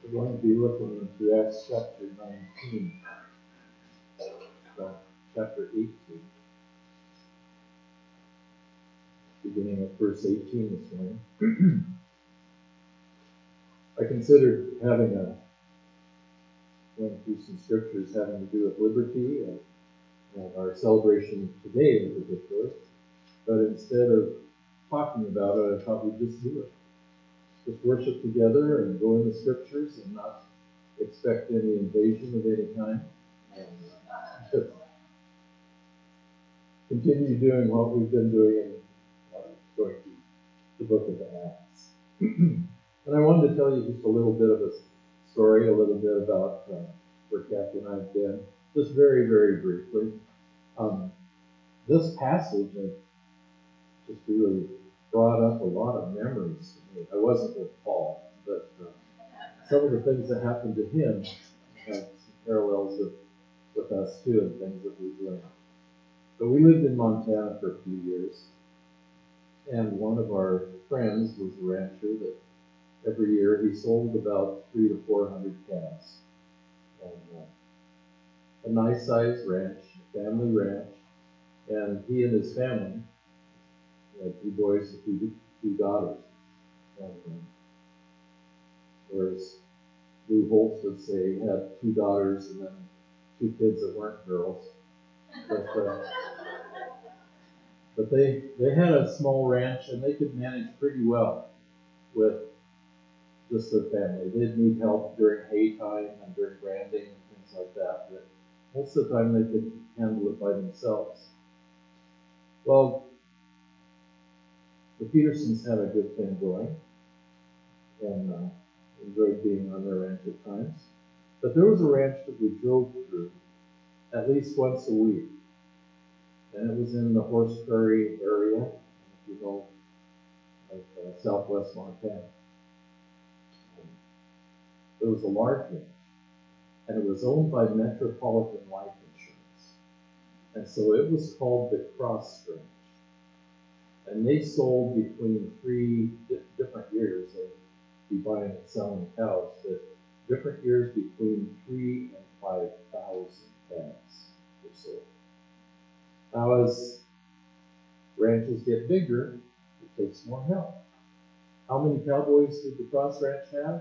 We're going to be looking into Acts chapter 19, chapter 18, beginning at verse 18 this morning. I considered going through some scriptures having to do with liberty and our celebration today in particular, but instead of talking about it, I thought we'd just do it. Just worship together and go in the scriptures and not expect any invasion of any kind. And just continue doing what we've been doing in going through the book of Acts. And I wanted to tell you just a little bit of a story, a little bit about where Kathy and I have been, just very, very briefly. This passage just really brought up a lot of memories to me. I wasn't with Paul, but some of the things that happened to him have some parallels with us too, and things that we've learned. But we lived in Montana for a few years, and one of our friends was a rancher that every year he sold about 300 to 400 calves. And a nice sized ranch, a family ranch, and he and his family had 2 boys and 2 daughters. And whereas Lou Holtz would say he had 2 daughters and then 2 kids that weren't girls. But they had a small ranch and they could manage pretty well with just their family. They'd need help during hay time and during branding and things like that, but most of the time they could handle it by themselves. Well, the Petersons had a good thing going and enjoyed being on their ranch at times. But there was a ranch that we drove through at least once a week, and it was in the Horse Prairie area, if you know, of southwest Montana. It was a large ranch, and it was owned by Metropolitan Life Insurance. And so it was called the Cross Ranch. And they sold between 3 different years. They'd be buying and selling cows, but different years between 3,000 and 5,000 calves were sold. Now, as ranches get bigger, it takes more help. How many cowboys did the Cross Ranch have?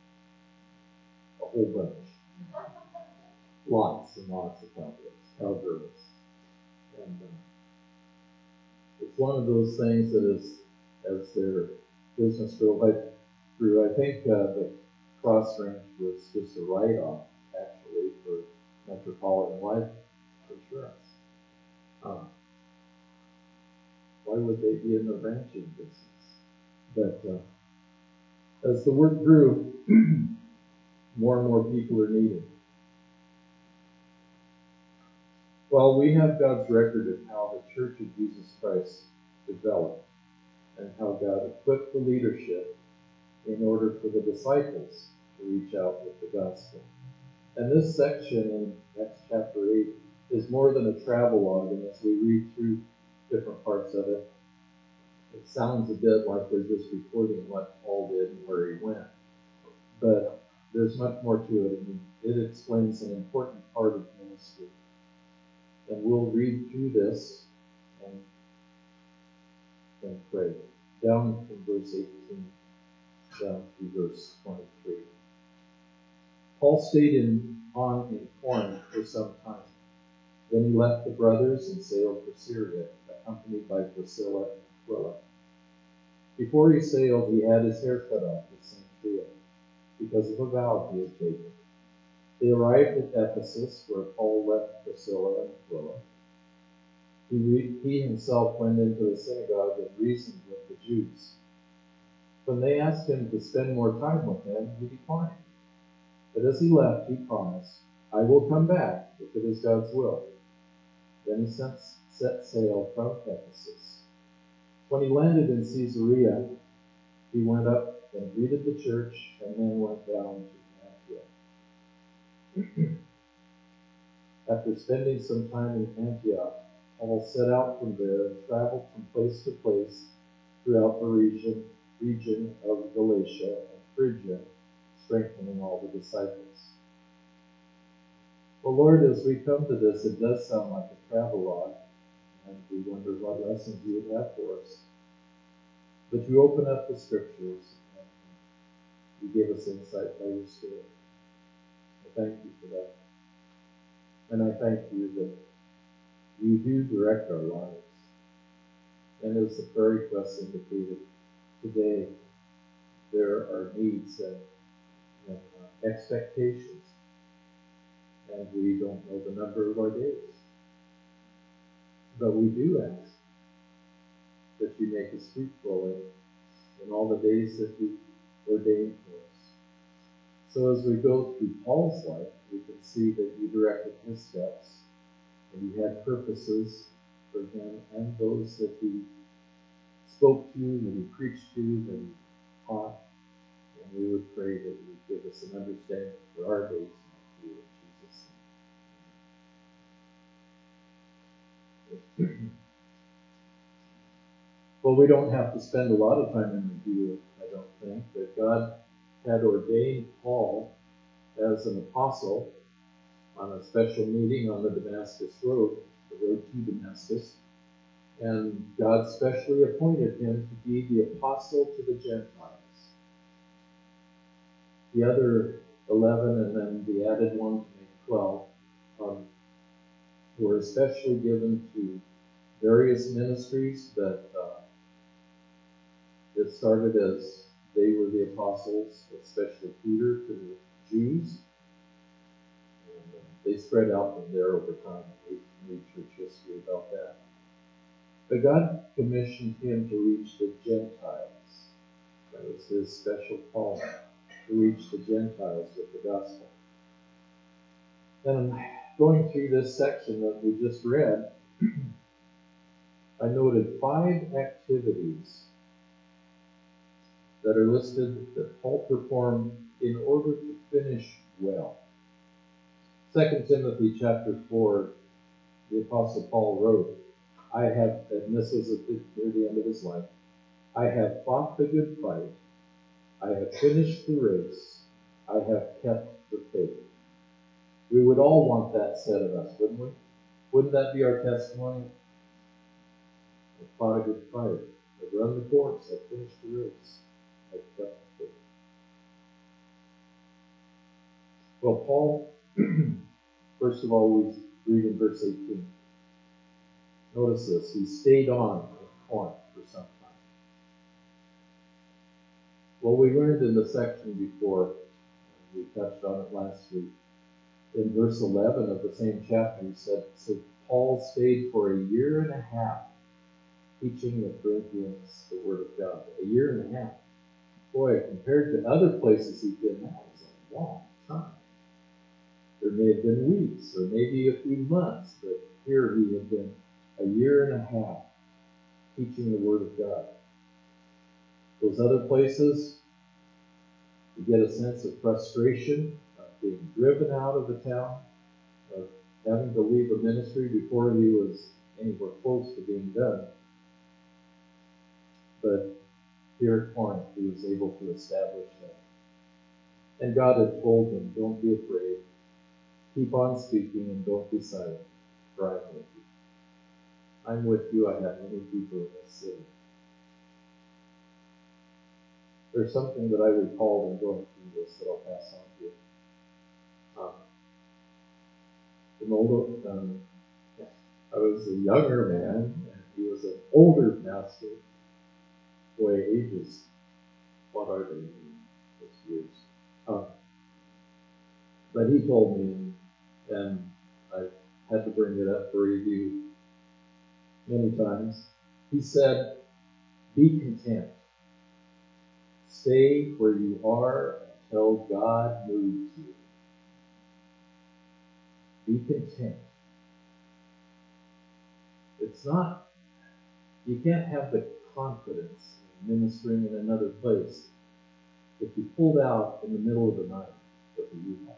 A whole bunch. Lots and lots of cowgirls. And it's one of those things that as their business grew through, I think the Cross Ranch was just a write-off, actually, for Metropolitan Life Insurance. Why would they be in the ranching business? But as the work grew, more and more people are needed. Well, we have God's record of how the Church of Jesus Christ developed and how God equipped the leadership in order for the disciples to reach out with the gospel. And this section in Acts chapter 8 is more than a travelogue, and as we read through different parts of it, it sounds a bit like they're just recording what Paul did and where he went. But there's much more to it, and it explains an important part of ministry. And we'll read through this and pray. Down from verse 18 down through verse 23. Paul stayed on in Corinth for some time. Then he left the brothers and sailed for Syria, accompanied by Priscilla and Aquila. Before he sailed, he had his hair cut off at Cenchreae because of a vow he had taken. They arrived at Ephesus, where Paul left Priscilla and Aquila. He himself went into the synagogue and reasoned with the Jews. When they asked him to spend more time with them, he declined. But as he left, he promised, "I will come back if it is God's will." Then he set sail from Ephesus. When he landed in Caesarea, he went up and greeted the church and then went down to Antioch. After spending some time in Antioch, Paul set out from there and traveled from place to place throughout the region of Galatia and Phrygia, strengthening all the disciples. Well, Lord, as we come to this, it does sound like a travelogue, and we wonder what lessons you would have for us. But you open up the scriptures, and you give us insight by your Spirit. I thank you for that. And I thank you that you do direct our lives. And as the prayer request indicated, today there are needs and expectations, and we don't know the number of our days. But we do ask that you make us fruitful in all the days that you ordained for us. So as we go through Paul's life, we can see that you directed his steps, and you had purposes for him and those that he spoke to, that he preached to, that he taught. And we would pray that you would give us an understanding for our days and you in Jesus' name. Well, we don't have to spend a lot of time in review, I don't think, but God had ordained Paul as an apostle on a special meeting on the Damascus Road, the road to Damascus. And God specially appointed him to be the apostle to the Gentiles. The other 11 and then the added one to make 12 were especially given to various ministries that it started as they were the apostles, especially Peter, to the Jews. And they spread out from there over time. We can read church history about that. But God commissioned him to reach the Gentiles. That was his special calling, to reach the Gentiles with the gospel. And going through this section that we just read, I noted 5 activities that are listed that Paul performed in order to finish well. 2 Timothy chapter 4, the Apostle Paul wrote, and this was near the end of his life, I have fought the good fight, I have finished the race, I have kept the faith. We would all want that said of us, wouldn't we? Wouldn't that be our testimony? I fought a good fight, I've run the course, I've finished the race, I've kept the faith. Well, Paul, first of all, we read in verse 18. Notice this, he stayed on in Corinth for some time. Well, we learned in the section before, we touched on it last week, in verse 11 of the same chapter, he said, so Paul stayed for a year and a half teaching the Corinthians the Word of God. A year and a half. Boy, compared to other places he'd been, that was a long time. There may have been weeks or maybe a few months, but here he had been a year and a half teaching the Word of God. Those other places, you get a sense of frustration, of being driven out of the town, of having to leave a ministry before he was anywhere close to being done. But here at Corinth, he was able to establish that. And God had told him, don't be afraid. Keep on speaking and don't be silent, for I am with you. I'm with you. I have many people in this city. There's something that I recalled in going through this that I'll pass on to you. I was a younger man, and he was an older pastor. Boy, ages, what are they in those years? But he told me, and I had to bring it up for review many times. He said, be content. Stay where you are until God moves you. Be content. It's not, you can't have the confidence in ministering in another place if you pulled out in the middle of the night with a U-Haul.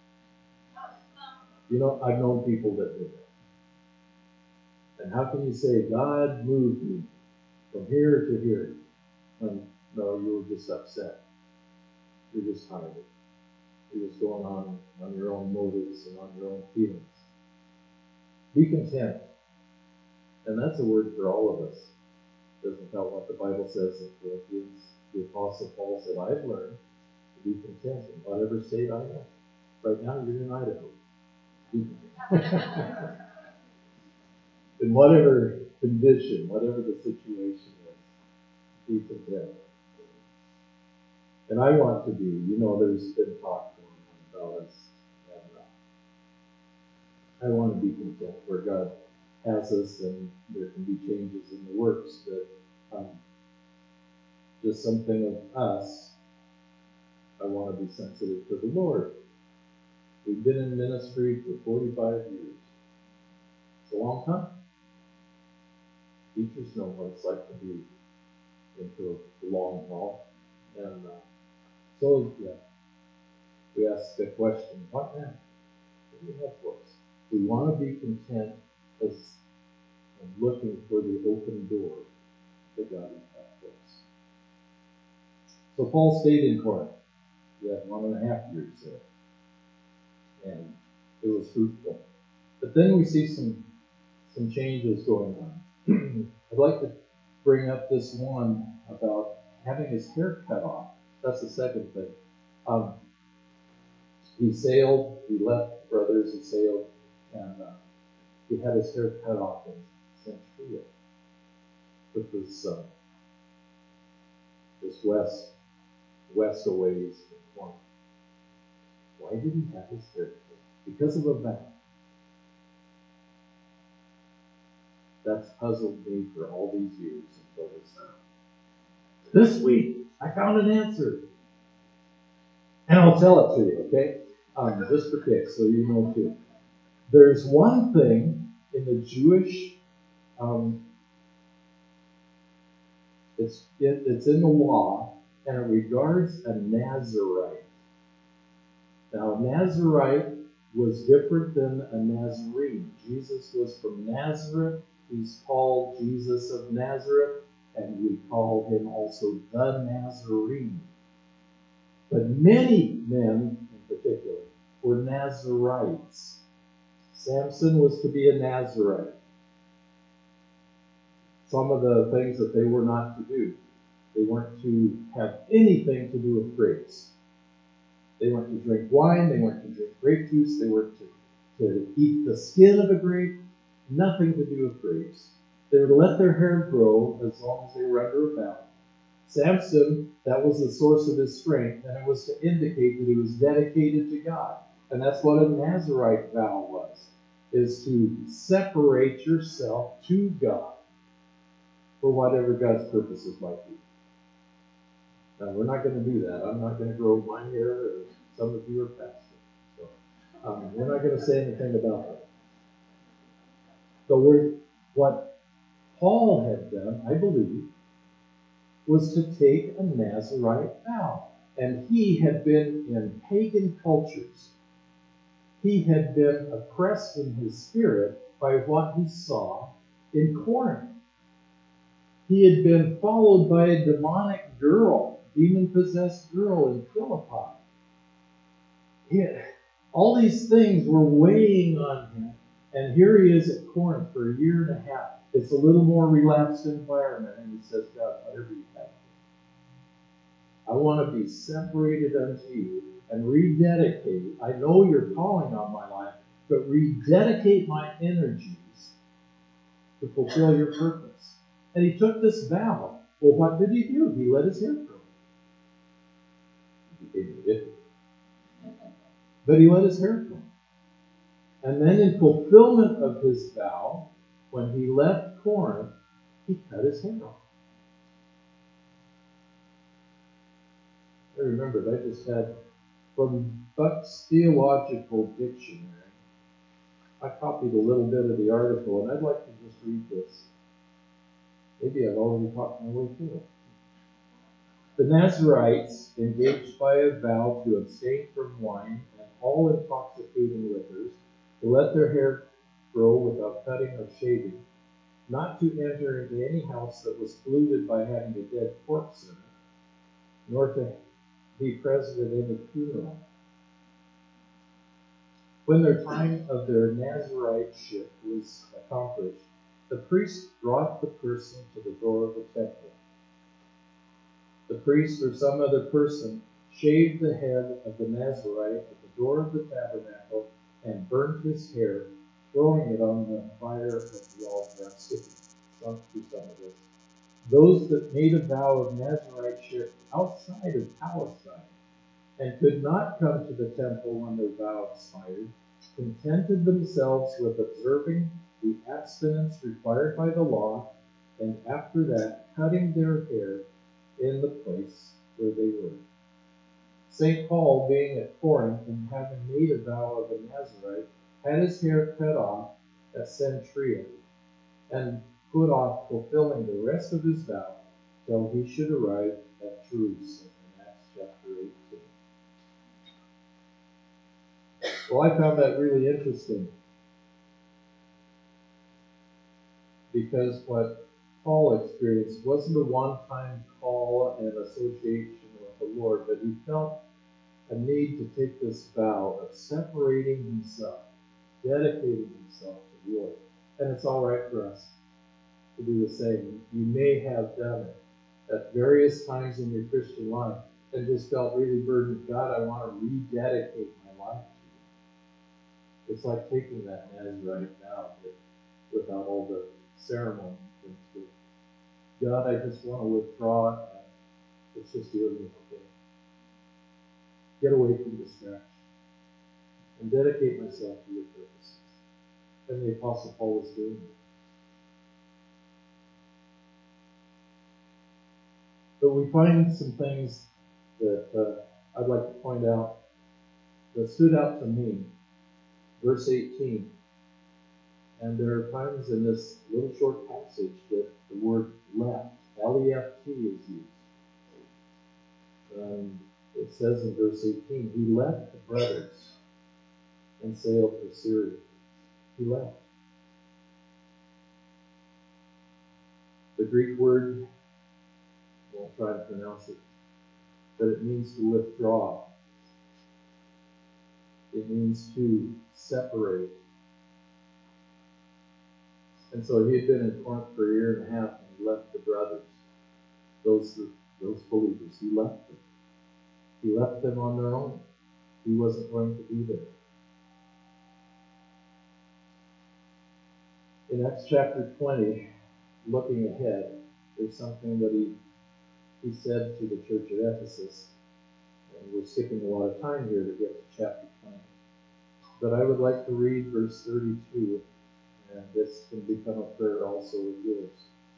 You know, I've known people that did that. And how can you say, God moved me from here to here? No, you were just upset. You're you're just tired. You're just going on your own motives and on your own feelings. Be content. And that's a word for all of us. Doesn't tell what the Bible says in Philippians. The Apostle Paul said, I've learned to be content in whatever state I am. Right now, you're in Idaho. In whatever condition, whatever the situation is, be content. And I want to be, there's been talk going on about us. And I want to be content where God has us, and there can be changes in the works, but just something of us, I want to be sensitive to the Lord. We've been in ministry for 45 years. It's a long time. Teachers know what it's like to be into the long haul. And we ask the question, what now? What do you have for us? We want to be content as looking for the open door that God has had for us. So Paul stayed in Corinth. He had 1.5 years there. And it was fruitful. But then we see some changes going on. I'd like to bring up this one about having his hair cut off. That's the second thing. He sailed, he left brothers, he sailed, and he had his hair cut off in Centuria, which was this west away is the point. Why did he have his hair cut? Because of a vow. That's puzzled me for all these years until this time. This week, I found an answer. And I'll tell it to you, okay? Just for kicks, so you know too. There's one thing in the Jewish, it's in the law, and it regards a Nazirite. Now, a Nazirite was different than a Nazarene. Jesus was from Nazareth. He's called Jesus of Nazareth, and we call him also the Nazarene. But many men, in particular, were Nazarites. Samson was to be a Nazarite. Some of the things that they were not to do. They weren't to have anything to do with grapes. They weren't to drink wine. They weren't to drink grape juice. They weren't to eat the skin of a grape. Nothing to do with grapes. They were to let their hair grow as long as they were under a vow. Samson, that was the source of his strength, and it was to indicate that he was dedicated to God. And that's what a Nazirite vow was, is to separate yourself to God for whatever God's purposes might be. Now, we're not going to do that. I'm not going to grow my hair, or some of you are pastors. So, we're not going to say anything about that. So what Paul had done, I believe, was to take a Nazirite vow. And he had been in pagan cultures. He had been oppressed in his spirit by what he saw in Corinth. He had been followed by a demonic girl, demon-possessed girl in Philippi. All these things were weighing on him. And here he is at Corinth for 1.5 years. It's a little more relaxed environment. And he says, God, whatever you have, I want to be separated unto you and rededicate. I know you're calling on my life, but rededicate my energies to fulfill your purpose. And he took this vow. Well, what did he do? He let his hair grow. He became ridiculous. But he let his hair grow. And then in fulfillment of his vow, when he left Corinth, he cut his hair off. I remembered, I just had, from Buck's Theological Dictionary, I copied a little bit of the article, and I'd like to just read this. Maybe I've already talked my way through it. The Nazarites, engaged by a vow to abstain from wine and all intoxicating liquors, to let their hair grow without cutting or shaving, not to enter into any house that was polluted by having a dead corpse in it, nor to be present at any funeral. When their time of their Naziriteship was accomplished, the priest brought the person to the door of the temple. The priest or some other person shaved the head of the Nazarite at the door of the tabernacle and burnt his hair, throwing it on the fire of the altar. I'm skipping some of this. Those that made a vow of Naziriteship outside of Palestine and could not come to the temple when their vow expired, contented themselves with observing the abstinence required by the law, and after that cutting their hair in the place where they were. St. Paul, being at Corinth and having made a vow of a Nazarite, had his hair cut off at Cenchrea, and put off fulfilling the rest of his vow till he should arrive at Jerusalem, in Acts chapter 18. Well, I found that really interesting, because what Paul experienced wasn't a one-time call and association with the Lord, but he felt a need to take this vow of separating himself, dedicating himself to the Lord. And it's all right for us to do the same. You may have done it at various times in your Christian life and just felt really burdened. God, I want to rededicate my life to you. It's like taking that Nazarite vow without all the ceremony. God, I just want to withdraw, and it's just you and me. Okay? Get away from distraction and dedicate myself to your purposes. And the Apostle Paul was doing that. But we find some things that I'd like to point out that stood out to me. Verse 18. And there are times in this little short passage that the word left, L-E-F-T, is used. It says in verse 18, he left the brothers and sailed for Syria. He left. The Greek word, I won't try to pronounce it, but it means to withdraw. It means to separate. And so he had been in Corinth for a year and a half, and he left the brothers, those believers. He left them. He left them on their own. He wasn't going to be there. In Acts chapter 20, looking ahead, there's something that he said to the church at Ephesus. And we're skipping a lot of time here to get to chapter 20. But I would like to read verse 32, and this can become a prayer also with yours.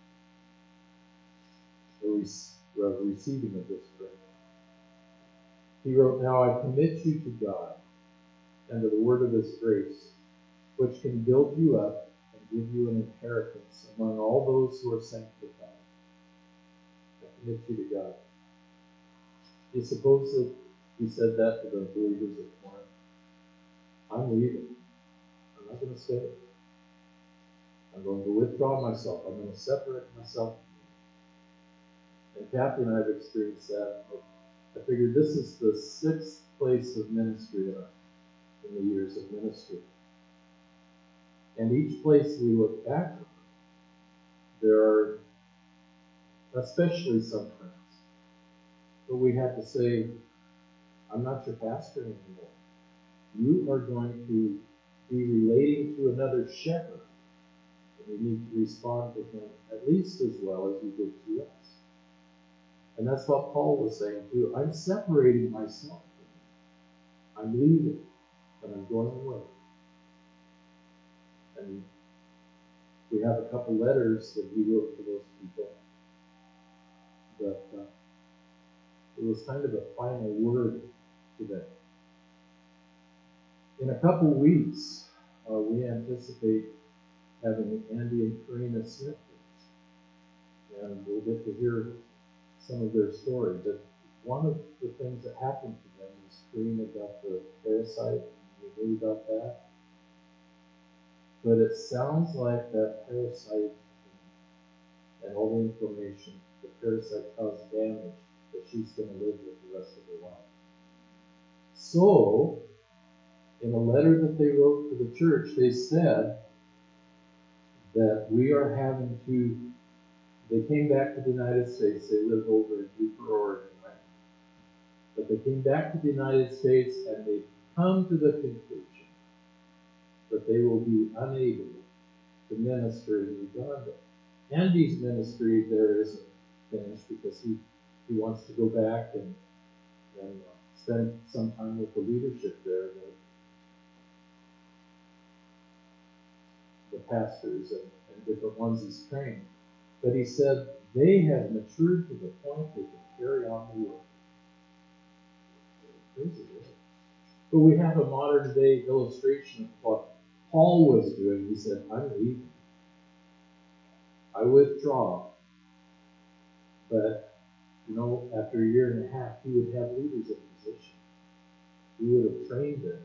The receiving of this prayer. He wrote, "Now I commit you to God and to the word of his grace, which can build you up and give you an inheritance among all those who are sanctified." I commit you to God. Do you suppose that he said that to the believers at Corinth? I'm leaving. I'm not going to stay. I'm going to withdraw myself. I'm going to separate myself. And Kathy and I have experienced that. I figured this is the 6th place of ministry in the years of ministry. And each place we look back on, there are especially some friends. But we have to say, I'm not your pastor anymore. You are going to be relating to another shepherd. And you need to respond to him at least as well as you did to us. And that's what Paul was saying too. I'm separating myself from him. I'm leaving, and I'm going away. And we have a couple letters that he wrote to those people. But it was kind of a final word to them. In a couple weeks, we anticipate having Andy and Karina Smith, and we'll get to hear some of their story. But one of the things that happened to them was Karina got the parasite, and we knew about that. But it sounds like that parasite and all the inflammation, the parasite caused damage that she's going to live with the rest of her life. So, in a letter that they wrote to the church, they said that we are having to, they came back to the United States, they lived over in Jupiter, Oregon, right? But they came back to the United States and they come to the conclusion that they will be unable to minister in Uganda. Andy's ministry there isn't finished because he wants to go back and spend some time with the leadership there, the pastors and different ones he's trained. But he said they have matured to the point they can carry on the work. Crazy, right? But we have a modern day illustration of what Paul was doing. He said, I'm leaving. I withdraw. But, after a year and a half, he would have leaders in position. He would have trained them.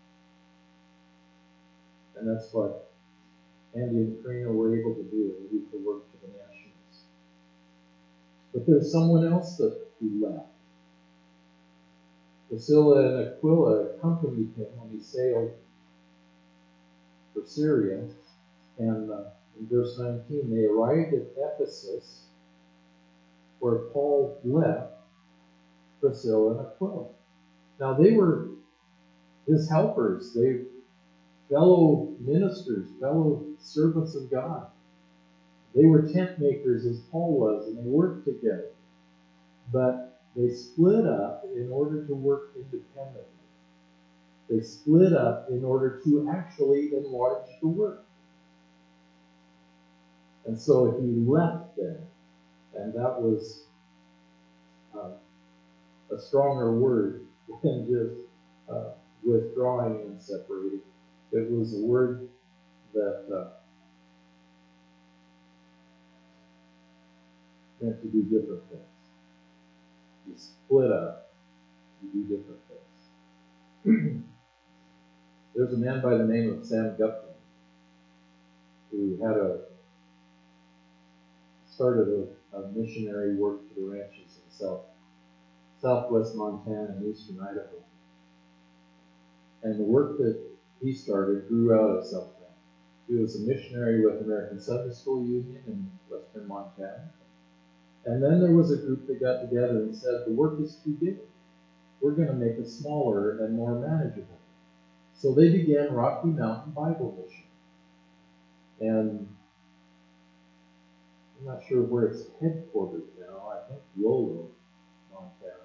And that's what Andy and Karina were able to do in the youth to work for the Nationals. But there's someone else who left. Priscilla and Aquila accompanied him when he sailed for Syria. And in verse 19, they arrived at Ephesus, where Paul left Priscilla and Aquila. Now they were his helpers, they fellow ministers, fellow servants of God. They were tent makers as Paul was, and they worked together. But they split up in order to work independently. They split up in order to actually enlarge the work. And so he left them, and that was a stronger word than just withdrawing and separating. It was a word that meant to do different things. You split up, you do different things. There's a man by the name of Sam Gupton who started a missionary work to the ranches in southwest Montana and eastern Idaho. And the work that he started grew out of something. He was a missionary with American Sunday School Union in western Montana. And then there was a group that got together and said, the work is too big. We're going to make it smaller and more manageable. So they began Rocky Mountain Bible Mission. And I'm not sure where it's headquartered now. I think Lolo, Montana.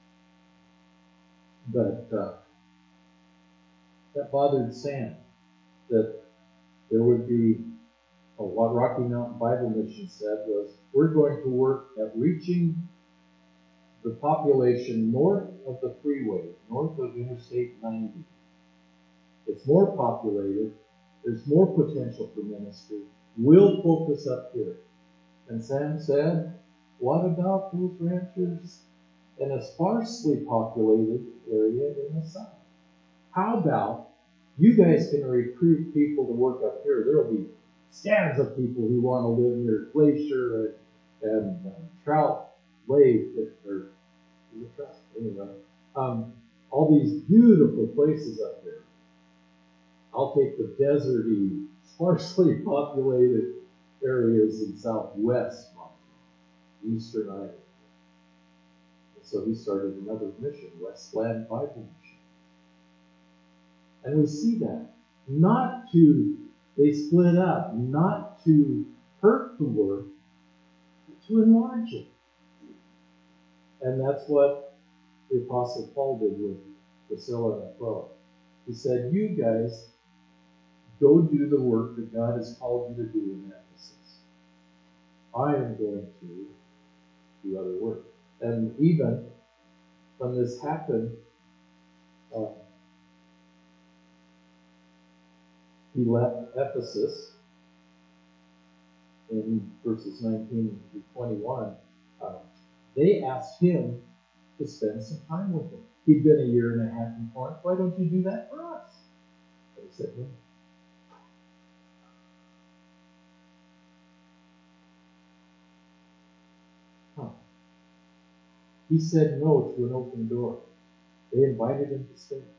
But that bothered Sam, that there would be, what Rocky Mountain Bible Mission said was, we're going to work at reaching the population north of the freeway, north of Interstate 90. It's more populated. There's more potential for ministry. We'll focus up here. And Sam said, what about those ranchers in a sparsely populated area in the south? How about you guys can recruit people to work up here? There'll be scads of people who want to live near Glacier and Trout Lake, or anyway, all these beautiful places up there. I'll take the deserty, sparsely populated areas in southwest Montana, eastern Idaho. And so he started another mission, Westland Bible Mission. And we see that. They split up, not to hurt the work, but to enlarge it. And that's what the Apostle Paul did with Priscilla and Aquila. He said, you guys go do the work that God has called you to do in Ephesus. I am going to do other work. And even when this happened, he left Ephesus in verses 19 through 21. They asked him to spend some time with them. He'd been a year and a half in Corinth. Why don't you do that for us? They said, no. He said no to an open door. They invited him to stay.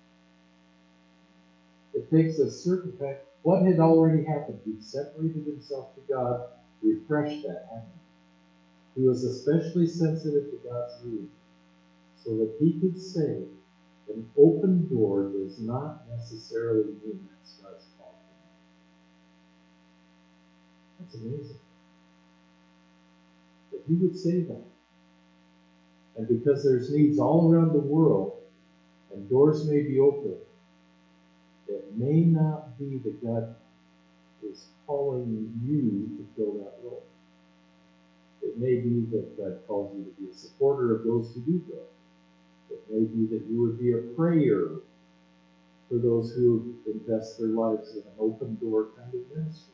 It takes a certain fact. What had already happened? He'd separated himself to God, refreshed that, hadn't he? He was especially sensitive to God's lead, so that he could say, an open door does not necessarily mean that's God's call. That's amazing. That he would say that. And because there's needs all around the world, and doors may be open, it may not be that God is calling you to fill that role. It may be that God calls you to be a supporter of those who do go. It may be that you would be a prayer for those who invest their lives in an open door kind of ministry.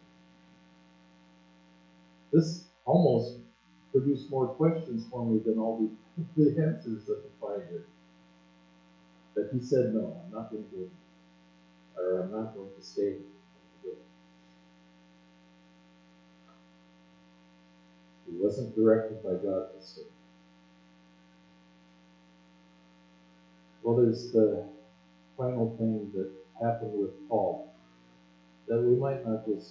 This almost produced more questions for me than all the answers that we find here. That he said, no, I'm not going to do it. Or I'm not going to stay. He wasn't directed by God to stay. Well, there's the final thing that happened with Paul that we might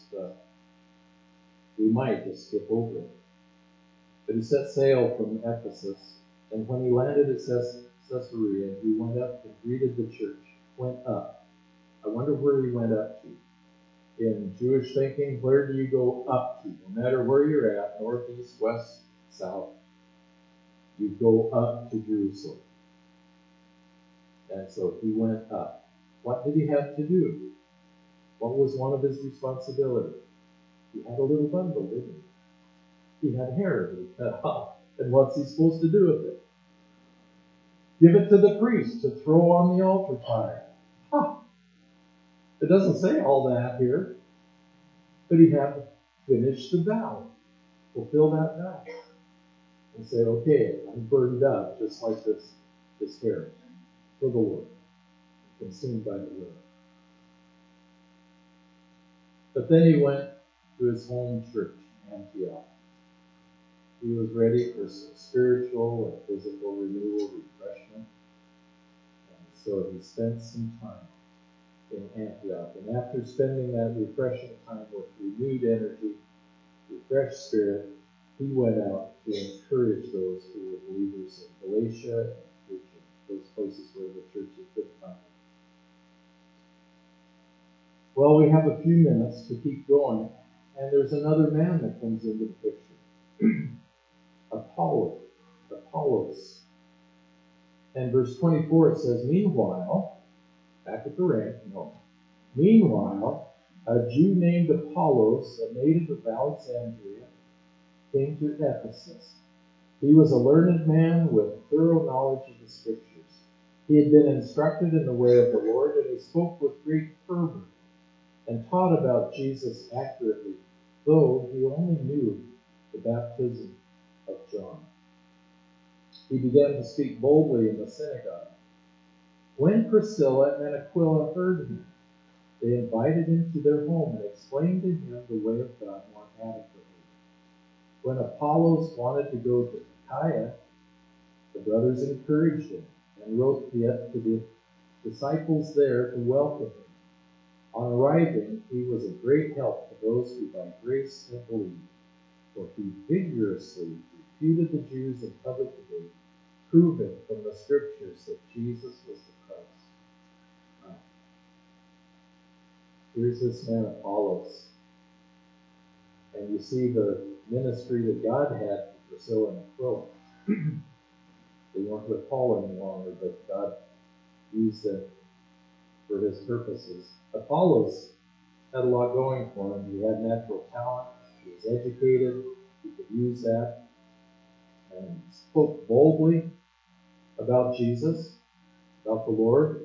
just skip over it. But he set sail from Ephesus, and when he landed at Caesarea, he went up and greeted the church. Went up. I wonder where he went up to. In Jewish thinking, where do you go up to? No matter where you're at, north, east, west, south, you go up to Jerusalem. And so he went up. What did he have to do? What was one of his responsibilities? He had a little bundle, didn't he? He had hair that he cut off. And what's he supposed to do with it? Give it to the priest to throw on the altar fire. Huh. It doesn't say all that here. But he had to finish the vow. Fulfill that vow. And say, okay, I'm burned up just like this hair for the Lord. Consumed by the Lord. But then he went to his home church, Antioch. He was ready for some spiritual and physical renewal, refreshment. And so he spent some time in Antioch. And after spending that refreshing time with renewed energy, refreshed spirit, he went out to encourage those who were believers in Galatia and Phrygia, those places where the church had been founded. Well, we have a few minutes to keep going, and there's another man that comes into the picture. Apollos. And verse 24 it says, meanwhile, back at the ranch, meanwhile, a Jew named Apollos, a native of Alexandria, came to Ephesus. He was a learned man with thorough knowledge of the Scriptures. He had been instructed in the way of the Lord, and he spoke with great fervor and taught about Jesus accurately, though he only knew the baptism of John. He began to speak boldly in the synagogue. When Priscilla and Aquila heard him, they invited him to their home and explained to him the way of God more adequately. When Apollos wanted to go to Achaia, the brothers encouraged him and wrote to the disciples there to welcome him. On arriving, he was a great help to those who by grace had believed, for he vigorously refuted the Jews in public debate, proving from the Scriptures that Jesus was the Christ. Here's this man Apollos, and you see the ministry that God had for Priscilla and Aquila. They weren't with Paul any longer, but God used them for his purposes. Apollos had a lot going for him. He had natural talent. He was educated. He could use that. And spoke boldly about Jesus, about the Lord.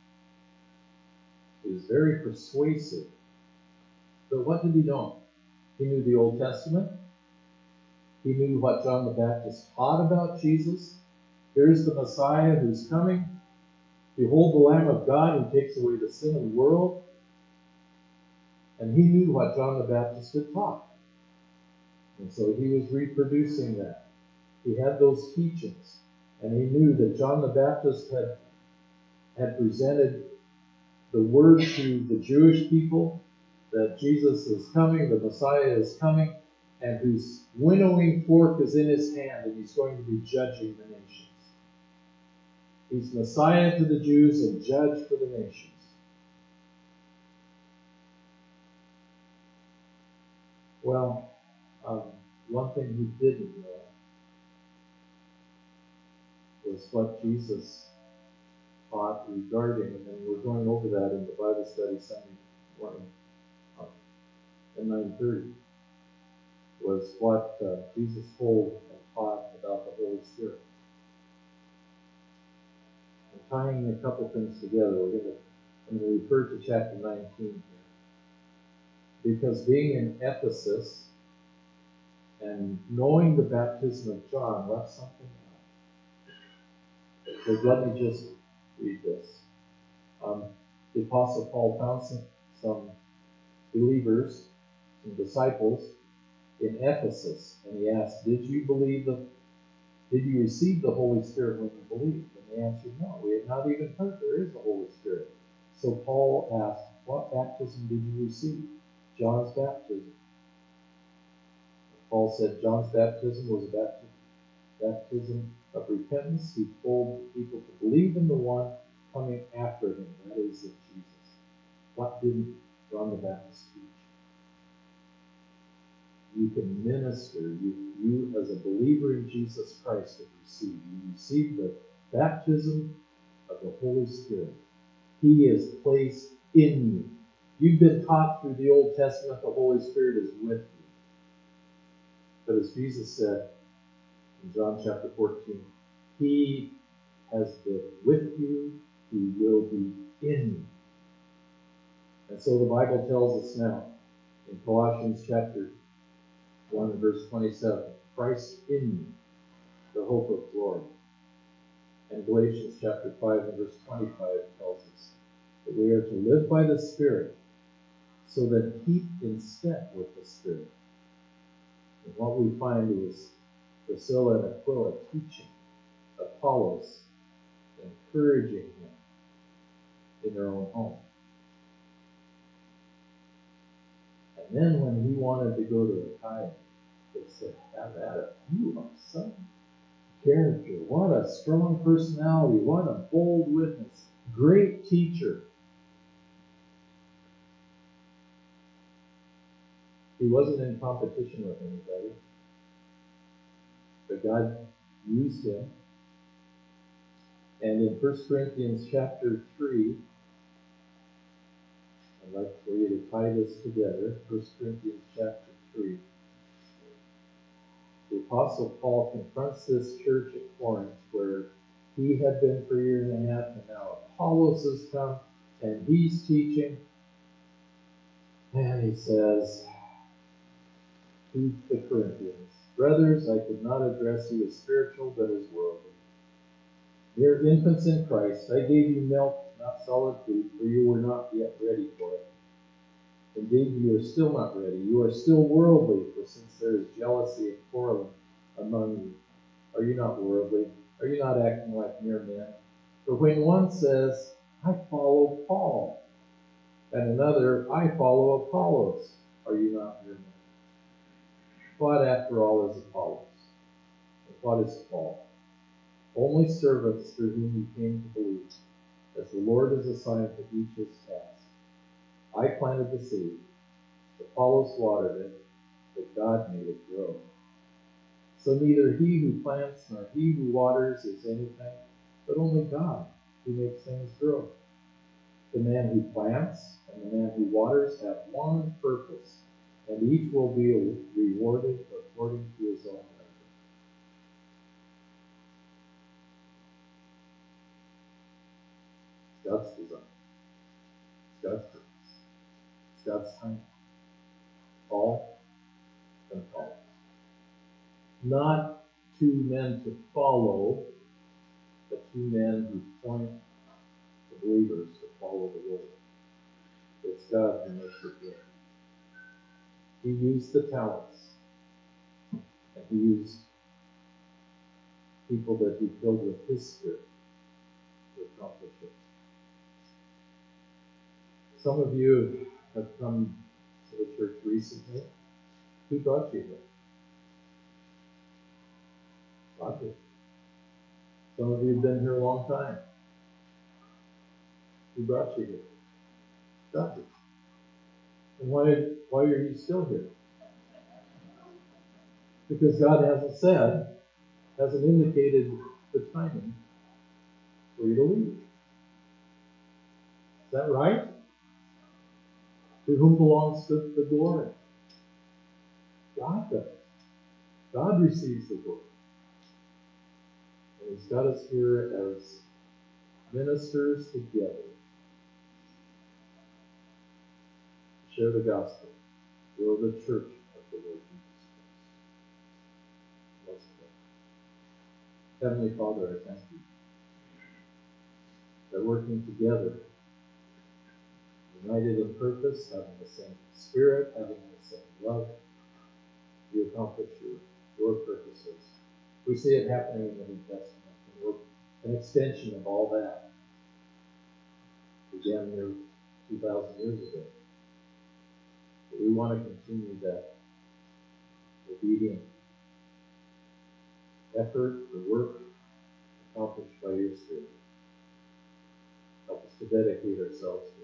He was very persuasive. But what did he know? He knew the Old Testament. He knew what John the Baptist taught about Jesus. Here's the Messiah who's coming. Behold the Lamb of God who takes away the sin of the world. And he knew what John the Baptist had taught. And so he was reproducing that. He had those teachings. And he knew that John the Baptist had presented the word to the Jewish people that Jesus is coming, the Messiah is coming, and whose winnowing fork is in his hand, and he's going to be judging the nations. He's Messiah to the Jews and judge for the nations. Well, one thing he didn't know was what Jesus taught regarding, and we're going over that in the Bible study Sunday morning at 9:30, was what Jesus told and taught about the Holy Spirit. And tying a couple things together, I'm going to refer to chapter 19 here. Because being in Ephesus and knowing the baptism of John left something out. So let me just read this. The Apostle Paul found some believers, some disciples in Ephesus, and he asked, did you receive the Holy Spirit when you believed? And they answered, no, we had not even heard there is a Holy Spirit. So Paul asked, what baptism did you receive? John's baptism. Paul said John's baptism was a baptism of repentance. He told the people to believe in the one coming after him, that is, of Jesus. What didn't John the Baptist teach? You can minister. You as a believer in Jesus Christ have received. You receive the baptism of the Holy Spirit. He is placed in you. You've been taught through the Old Testament the Holy Spirit is with you. But as Jesus said in John chapter 14, He has been with you. He will be in you. And so the Bible tells us now in Colossians chapter 1 and verse 27, Christ in you, the hope of glory. And Galatians chapter 5 and verse 25 tells us that we are to live by the Spirit, so that keep in step with the Spirit. And what we find is Priscilla and Aquila teaching Apollos, encouraging him in their own home. And then when he wanted to go to Achaia, they said, have at it. You are some character. What a strong personality. What a bold witness. Great teacher. He wasn't in competition with anybody, but God used him. And in 1 Corinthians chapter 3, I'd like for you to tie this together. 1 Corinthians chapter 3. The Apostle Paul confronts this church at Corinth where he had been for a year and a half, and now Apollos has come and he's teaching. And he says to the Corinthians, brothers, I could not address you as spiritual, but as worldly. Mere infants in Christ, I gave you milk, not solid food, for you were not yet ready for it. Indeed, you are still not ready. You are still worldly, for since there is jealousy and quarreling among you, are you not worldly? Are you not acting like mere men? For when one says, I follow Paul, and another, I follow Apollos, are you not mere men? What, after all, is Apollos? And what is Paul? Only servants through whom you came to believe, as the Lord has assigned to each his task. I planted the seed, Apollos watered it, but God made it grow. So neither he who plants nor he who waters is anything, but only God who makes things grow. The man who plants and the man who waters have one purpose, and each will be rewarded according to his own labor. It's God's design. It's God's purpose. It's God's time. Paul and Paul. Not two men to follow, but two men who point the believers to follow the Lord. It's God who makes it good. He used the talents, and he used people that He filled with His Spirit to accomplish it. Some of you have come to the church recently. Who brought you here? God did. Some of you have been here a long time. Who brought you here? God did. And why are you still here? Because God hasn't indicated the timing for you to leave. Is that right? To whom belongs the glory? God does. God receives the glory. And He's got us here as ministers together to share the gospel. We're the church of the Lord Jesus Christ. Let's pray. Heavenly Father, I thank you that working together, united in purpose, having the same spirit, having the same love, you accomplish your purposes. We see it happening in the New Testament. And we're an extension of all that. Began there 2,000 years ago. But we want to continue that obedient effort, the work accomplished by your Spirit. Help us to dedicate ourselves